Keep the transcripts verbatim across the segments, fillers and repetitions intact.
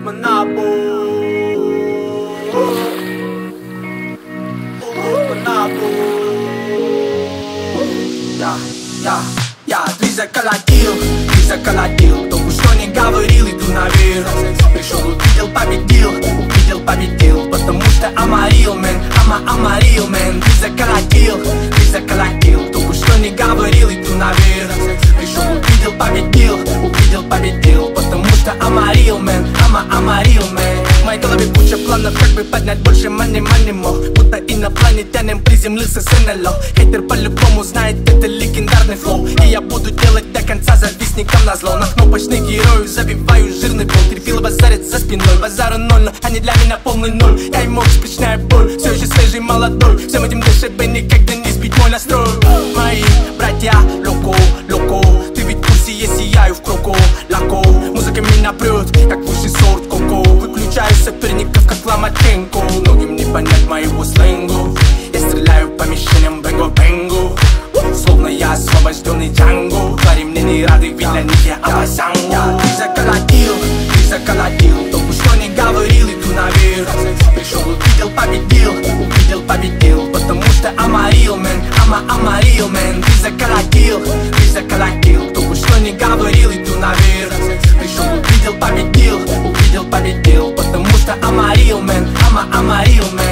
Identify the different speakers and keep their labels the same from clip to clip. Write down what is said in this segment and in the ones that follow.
Speaker 1: Манапу, Манапу. Я, я, я, ты заколотил, ты заколотил. Кто бы что ни говорил, иду наверх. Пришел, увидел, победил, увидел, победил. Потому что I'm a real man, I'm a, I'm a real man. Ты заколотил, ты заколотил. Кто бы что ни говорил, иду наверх. Пришел, увидел, победил, увидел, победил. Потому что I'm a real man, I'm a, I'm a real man. В моей голове куча планов, как бы поднять больше money, money more. Будто инопланетянин приземлился с эн эл о. Хейтер по-любому знает, это легендарный флоу. И я буду делать до конца завистникам назло. На кнопочный герой забиваю жирный пол. Терпила базарит за спиной, базара ноль, но они для меня полный ноль. Я ему беспечная боль, все еще свежий, молодой. Всем этим ДШБ никогда не сбить мой настрой. Мои братья, локо, локо. Ты ведь в курсе, я сияю в кроко, лако. Музыка меня прет, как высший сорт коко. Выключаю соперников, как Ломаченко. Многим не понять моего сленгу. Я стреляю по мишеням, бенго-бенго. Словно я освобожденный Джанго. Твари мне не рады, ведь для них я авасанго. Ты заколотил, ты заколотил. Кто бы что ни говорил, иду наверх. Пришел, увидел, победил, увидел, победил. Потому что I'm a real man, I'm a, I'm a real man. Ты заколотил, ты заколотил. Кто бы что ни говорил, иду наверх. Пришел, увидел, победил, увидел, победил. Потому что I'm a real man, I'm a, I'm a real man.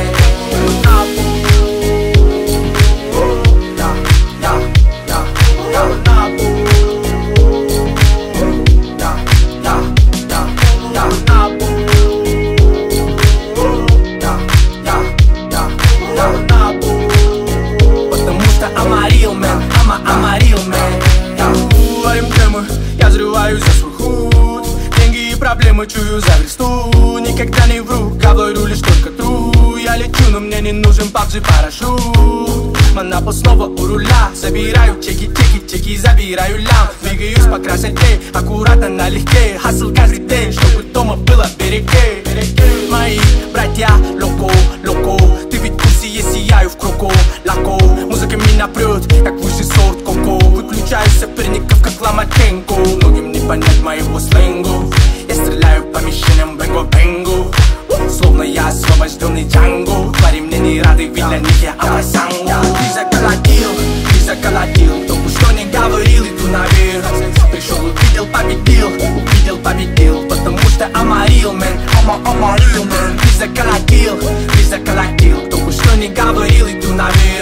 Speaker 1: Я взрываюсь за свой худ. Деньги и проблемы чую за версту. Никогда не вру, говорю лишь только тру. Я лечу, но мне не нужен пабджи парашют. Манапу снова у руля. Забираю чеки, чеки, чеки, забираю лям. Двигаюсь по красоте, аккуратно налегке. Хасл каждый день, чтобы дома было береге. Мои братья, локо, локо. Ты ведь в курсе, я сияю в кроко, лако. Музыка меня прет, как высший сорт коко. Выключаю соперников, как Ломаченко. Многим не понять моего сленгу. Я стреляю по мишеням, бенго-бенго. Словно я освобожденный Джанго. Твари мне не рады, ведь для них я авасанго. Ты заколотил, ты заколотил. Кто бы что ни говорил, иду наверх. Пришел, увидел, победил, увидел, победил. Потому что I'm a real man, I'm a, I'm a real man. Ты заколотил, ты заколотил. Кто бы что ни говорил, иду наверх.